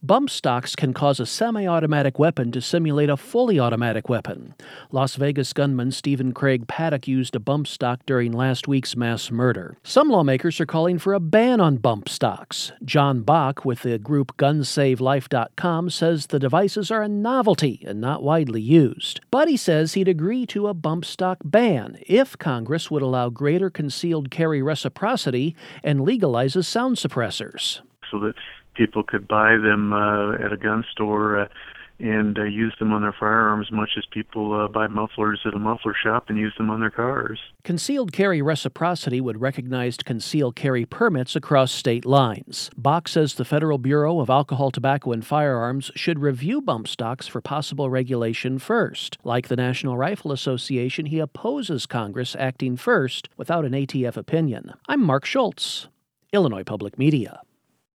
Bump stocks can cause a semi-automatic weapon to simulate a fully automatic weapon. Las Vegas gunman Stephen Craig Paddock used a bump stock during last week's mass murder. Some lawmakers are calling for a ban on bump stocks. John Bach with the group GunSaveLife.com says the devices are a novelty and not widely used. But he says he'd agree to a bump stock ban if Congress would allow greater concealed carry reciprocity and legalizes sound suppressors. So that people could buy them at a gun store and use them on their firearms, much as people buy mufflers at a muffler shop and use them on their cars. Concealed carry reciprocity would recognize concealed carry permits across state lines. Bach says the Federal Bureau of Alcohol, Tobacco, and Firearms should review bump stocks for possible regulation first. Like the National Rifle Association, he opposes Congress acting first without an ATF opinion. I'm Mark Schultz, Illinois Public Media.